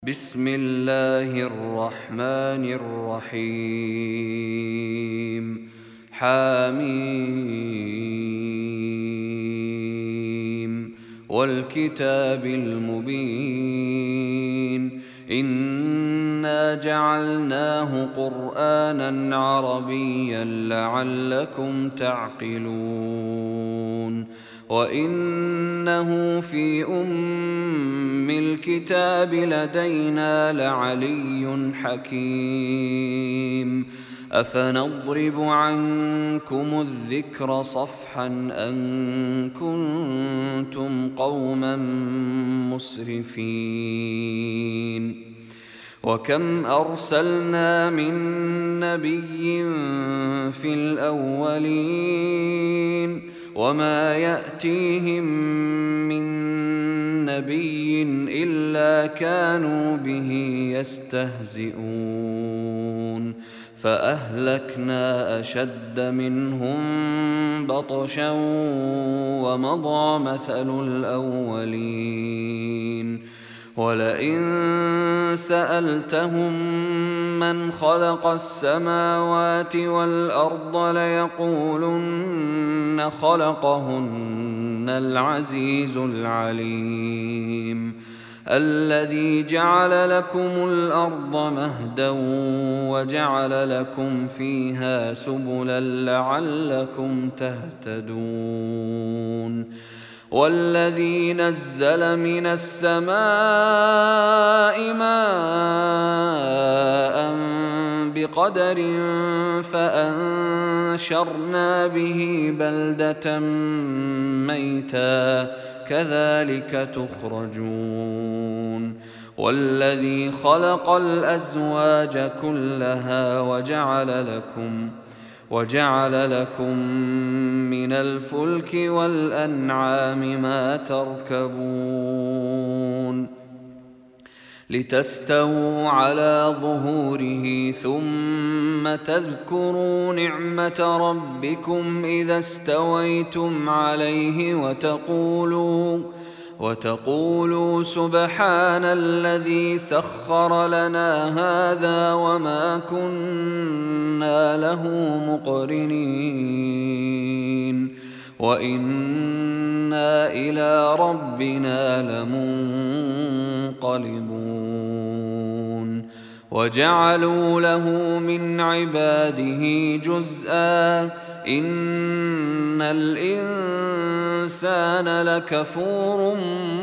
بسم الله الرحمن الرحيم حميم والكتاب المبين إنا جعلناه قرآنا عربيا لعلكم تعقلون وإنه في أم الكتاب لدينا لعلي حكيم أفنضرب عنكم الذكر صفحا أن كنتم قوما مسرفين وكم أرسلنا من نبي في الأولين وما يأتيهم من نبي إلا كانوا به يستهزئون فأهلكنا أشد منهم بطشا ومضى مثل الأولين ولئن سألتهم من خلق السماوات والأرض ليقولن خلقهن العزيز العليم الذي جعل لكم الأرض مهدا وجعل لكم فيها سبلا لعلكم تهتدون والذي نزل من السماء ماء بقدر فأنشرنا به بلدة ميتا كذلك تخرجون والذي خلق الأزواج كلها وجعل لكم من الفلك والأنعام ما تركبون لتستووا على ظهوره ثم تذكروا نعمة ربكم إذا استويتم عليه وتقولوا سبحان الذي سخر لنا هذا وما كنا له مقرنين وإنا إلى ربنا لمنقلبون وجعلوا له من عباده جزءا إن الإنسان لكفور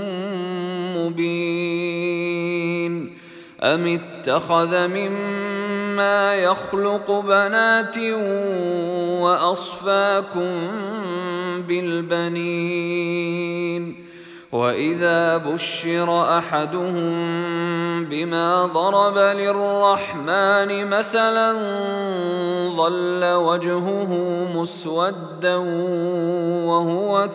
مبين أم اتخذ مما يخلق بنات وأصفاكم بالبنين وإذا بشر أحدهم بما ضرب للرحمن مثلا ظل وجهه مسودا وهو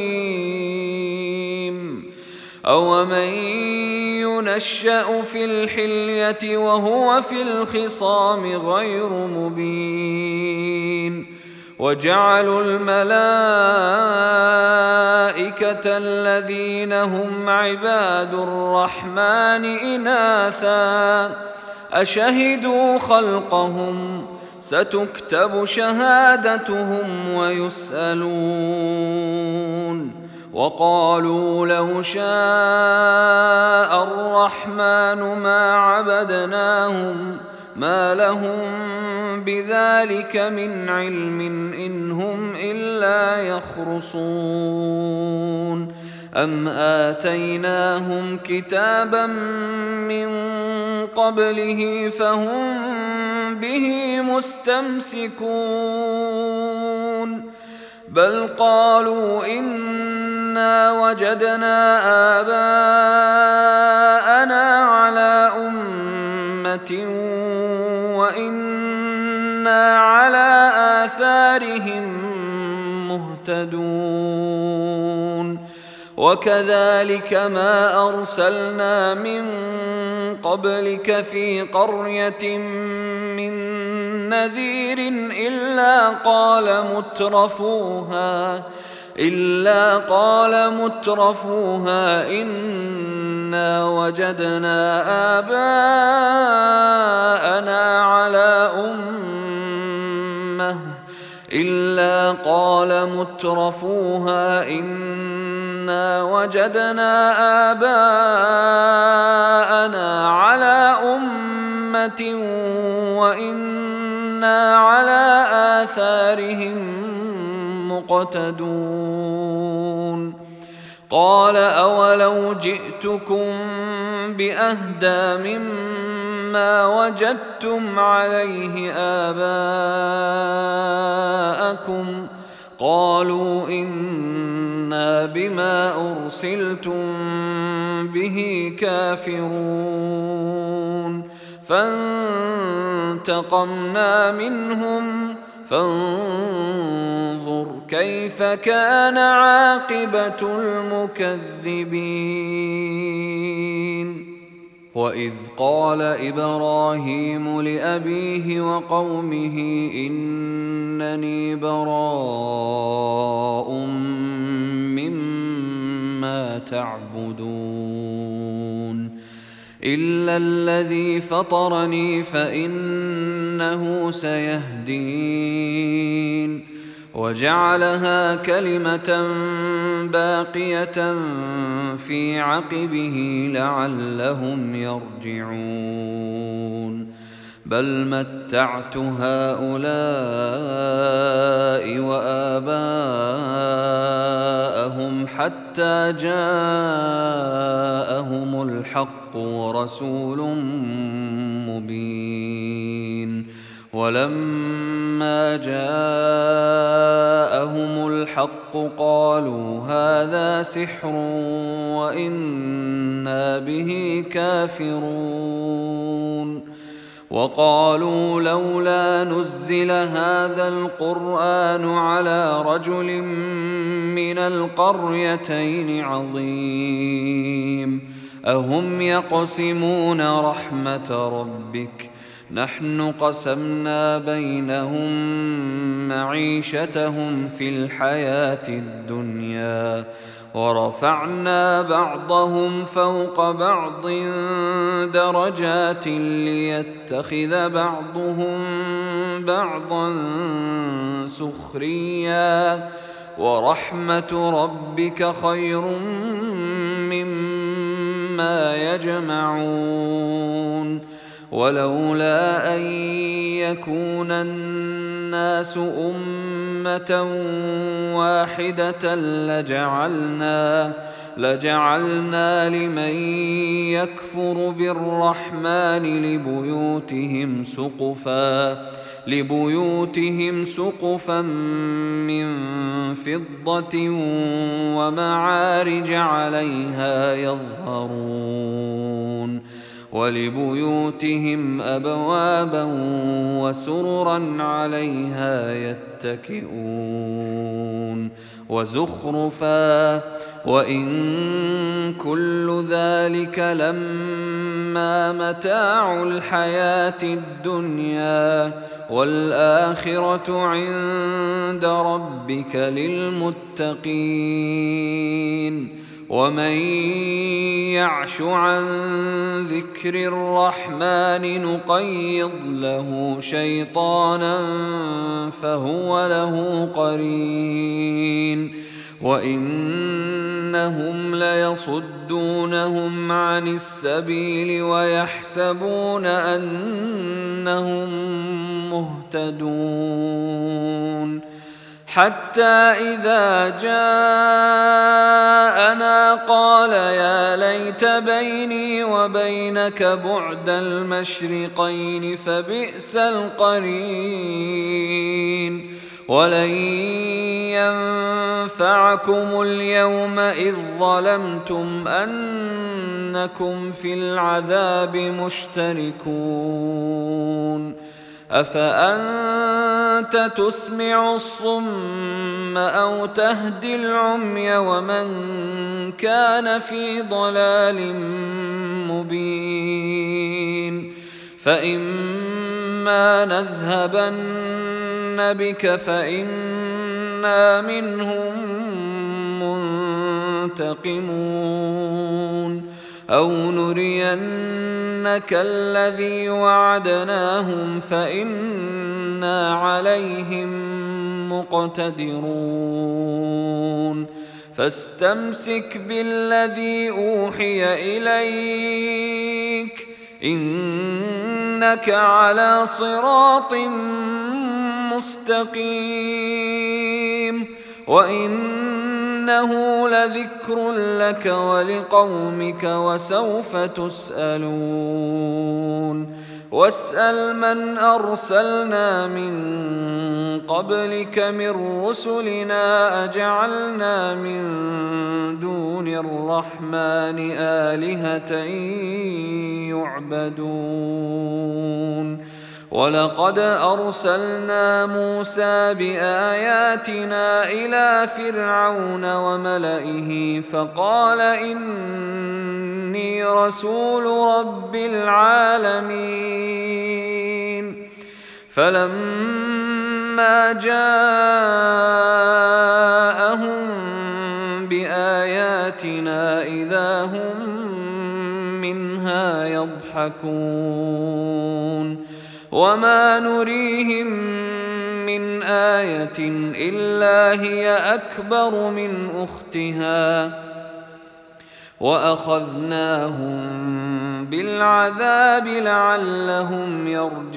كظيم أومن ينشأ في الحلية وهو في الخصام غير مبين وجعلوا الملائكة الذين هم عباد الرحمن إناثا أشهدوا خلقهم ستكتب شهادتهم ويسألون وقالوا لو شاء الرحمن ما عبدناهم ما لهم بذلك من علم إن هم إلا يخرصون أم آتيناهم كتابا من قبله فهم به مستمسكون بل قالوا إنا وجدنا آباءنا على أمة وإنا على آثارهم مهتدون وكذلك ما أرسلنا من قبلك في قرية من نذير إلا قال مترفوها إلا قال مترفوها إنا وجدنا آباءنا على أمة وإنا على آثارهم مقتدون قال أولو جئتكم بأهدى مما وجدتم عليه آباءكم قالوا إنا بما أرسلتم به كافرون فانتقمنا منهم فانظر كيف كان عاقبة المكذبين وإذ قال إبراهيم لأبيه وقومه إنني براء مما تعبدون إلا الذي فطرني فإنه سيهدين وجعلها كلمة باقية في عقبه لعلهم يرجعون بل متعت هؤلاء وآباءهم حتى جاءهم الحق ورسول مبين ولما جاءهم الحق قالوا هذا سحر وإنا به كافرون وقالوا لولا نزل هذا القرآن على رجل من القريتين عظيم أهم يقسمون رحمة ربك نحن قسمنا بينهم معيشتهم في الحياة الدنيا ورفعنا بعضهم فوق بعض درجات ليتخذ بعضهم بعضا سخريا ورحمة ربك خير مما يجمعون ولولا أن يكون الناس أمة واحدة لجعلنا لمن يكفر بالرحمن لبيوتهم سقفا من فضة ومعارج عليها يظهرون ولبيوتهم أبوابا وسررا عليها يتكئون وزخرفا وإن كل ذلك لما متاع الحياة الدنيا والآخرة عند ربك للمتقين ومن يعش عن ذكر الرحمن نقيض له شيطانا فهو له قرين وإنهم ليصدونهم عن السبيل ويحسبون أنهم مهتدون حتى إذا جاءنا قال يا ليت بيني وبينك بعد المشرقين فبئس القرين ولن ينفعكم اليوم إذ ظلمتم أنكم في العذاب مشتركون أفأنت تسمع الصم أو تهدي العمي ومن كان في ضلال مبين فإما نذهبن بك فإنا منهم ينتقمون أو نرينك الذي وعدناهم فإنا عليهم مقتدرون فاستمسك بالذي أوحي إليك إنك على صراط مستقيم وإنه لذكر لك ولقومك وسوف تسألون واسأل من أرسلنا من قبلك من رسلنا أجعلنا من دون الرحمن آلهة يعبدون ولقد أرسلنا موسى بآياتنا إلى فرعون وملئه فقال إني رسول رب العالمين فلما جاءهم بآياتنا إذا هم منها يضحكون وما نريهم من آية إلا هي أكبر من أختها وأخذناهم بالعذاب لعلهم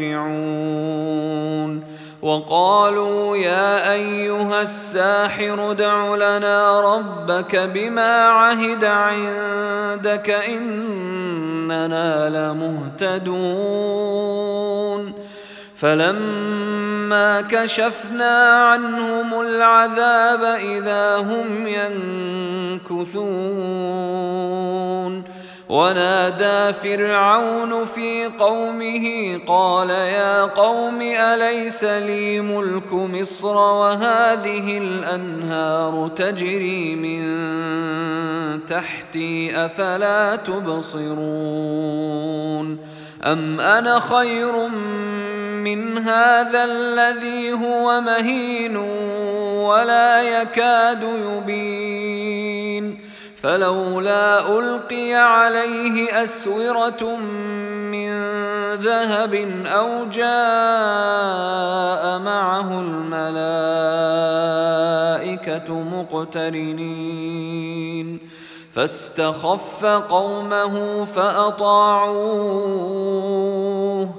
يرجعون وقالوا يا أيها الساحر ادع لنا ربك بما عهد عندك إننا لمهتدون فلما كشفنا عنهم العذاب إذا هم ينكثون ونادى فرعون في قومه قال يا قوم أليس لي ملك مصر وهذه الأنهار تجري من تحتي أفلا تبصرون أم أنا خير من هذا الذي هو مهين ولا يكاد يبين فلولا ألقي عليه أسورة من ذهب أو جاء معه الملائكة مقترنين فاستخف قومه فأطاعوه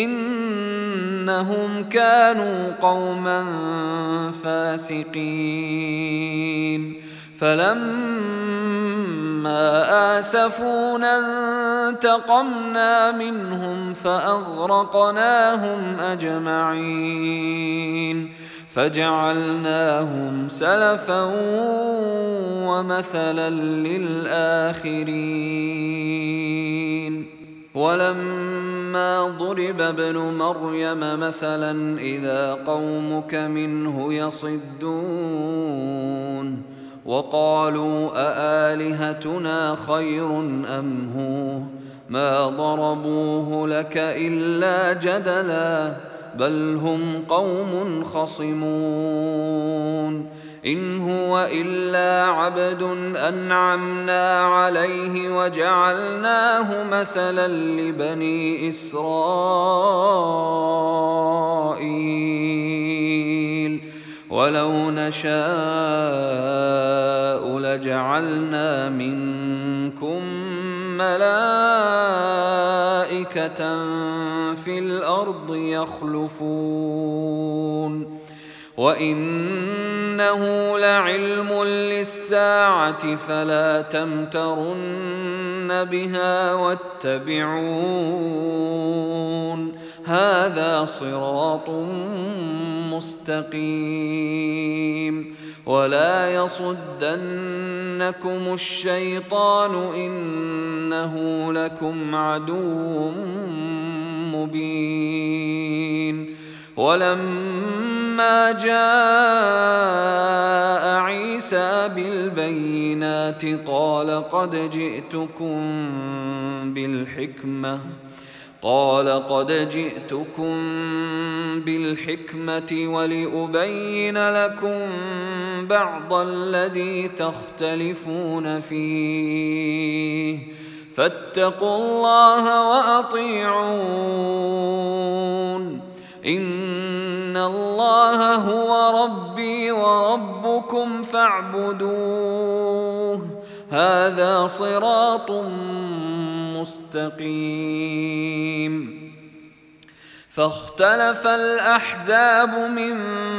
إنهم كانوا قوما فاسقين فلما آسفونا انتقمنا منهم فأغرقناهم أجمعين فجعلناهم سلفا ومثلا للآخرين ولما ضرب ابن مريم مثلا إذا قومك منه يصدون وقالوا أآلهتنا خير أم هو ما ضربوه لك إلا جدلا بل هم قوم خصمون إن هو إلا عبد أنعمنا عليه وجعلناه مثلا لبني إسرائيل ولو نشاء لجعلنا منكم ملائكة في الأرض يخلفون وإنه لعلم للساعة فلا تمترن بها واتبعون هذا صراط مستقيم ولا يصدنكم الشيطان إنه لكم عدو مبين ولما جاء عيسى بالبينات قال قال قد جئتكم بالحكمة ولأبين لكم بعض الذي تختلفون فيه فاتقوا الله وأطيعون إن الله هو ربي وربكم فاعبدوه هذا صراط مستقيم فاختلف الأحزاب من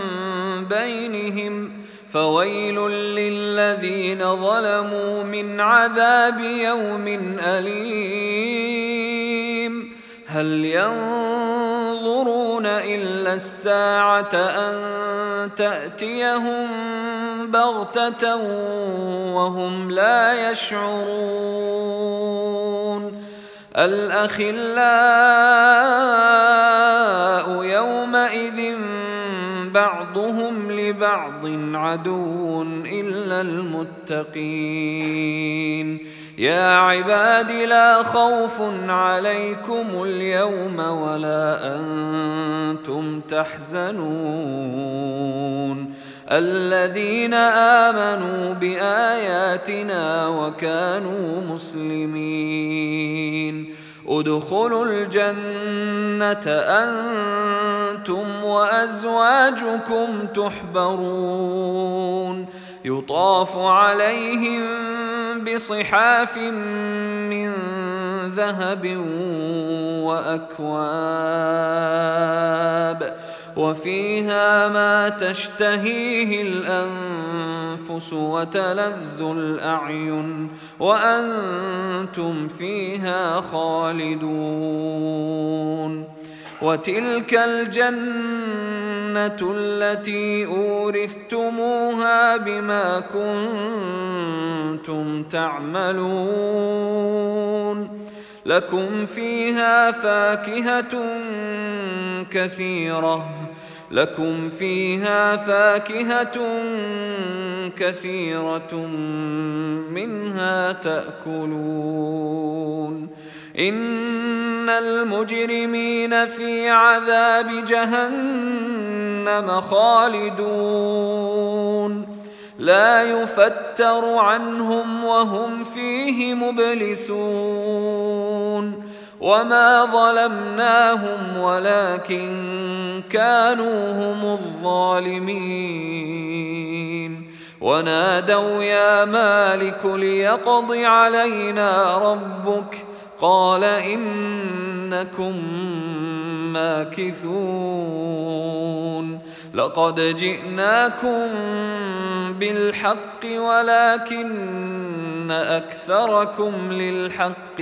بينهم فويل للذين ظلموا من عذاب يوم أليم هل ينظرون إلا الساعة أن تأتيهم بغتة وهم لا يشعرون الأخلاء يومئذ بعضهم لبعض عدو إلا المتقين يا عباد لا خوف عليكم اليوم ولا أنتم تحزنون الذين آمنوا بآياتنا وكانوا مسلمين ادخلوا الجنة أنتم وأزواجكم تحبرون يطاف عليهم بصحاف من ذهب وأكواب وفيها ما تشتهيه الأنفس وتلذ الأعين وأنتم فيها خالدون وتلك الجنة التي أورثتموها بما كنتم تعملون لكم فيها فاكهة كثيرة منها تأكلون إن المجرمين في عذاب جهنم خالدون لا يفتر عنهم وهم فيه مبلسون وما ظلمناهم ولكن كانوا هم الظالمين ونادوا يا مالك ليقض علينا ربك قال إنكم ماكثون لقد جئناكم بالحق ولكن أكثركم للحق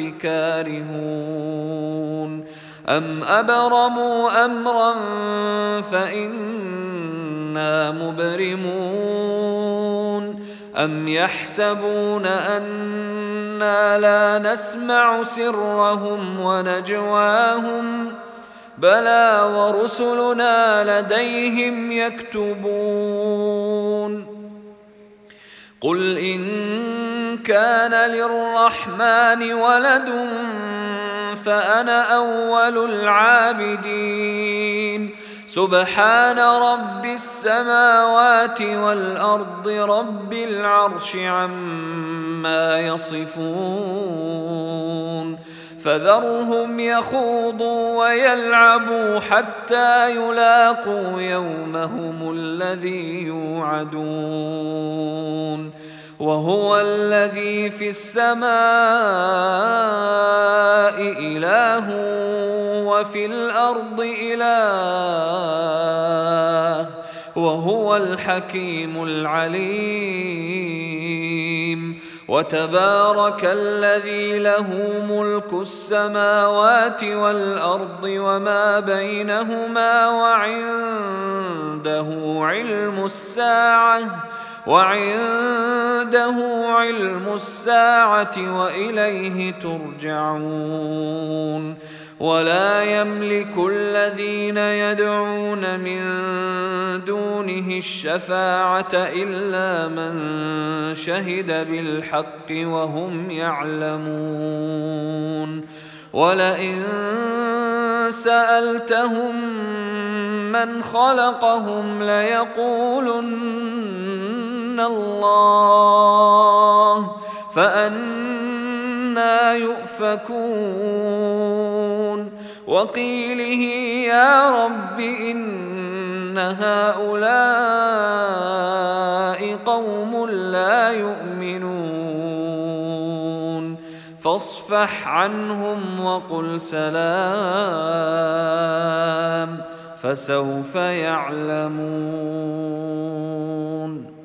كارهون أم أبرموا أمرا فإنا مبرمون أم يحسبون أنا لا نسمع سرهم ونجواهم بلى ورسلنا لديهم يكتبون قل إن كان للرحمن ولد فأنا أول العابدين سبحان رب السماوات والأرض رب العرش عما يصفون فذرهم يخوضوا ويلعبوا حتى يلاقوا يومهم الذي يوعدون وهو الذي في السماء إله وفي الأرض إله وهو الحكيم العليم وتبارك الذي له ملك السماوات والأرض وما بينهما وعنده علم الساعة وإليه ترجعون ولا يملك الذين يدعون من دونه الشفاعة إلا من شهد بالحق وهم يعلمون ولئن سألتهم من خلقهم ليقولن الله فأنى يؤفكون وقيله يا رب إن هؤلاء قوم لا يؤمنون فاصفح عنهم وقل سلام فسوف يعلمون.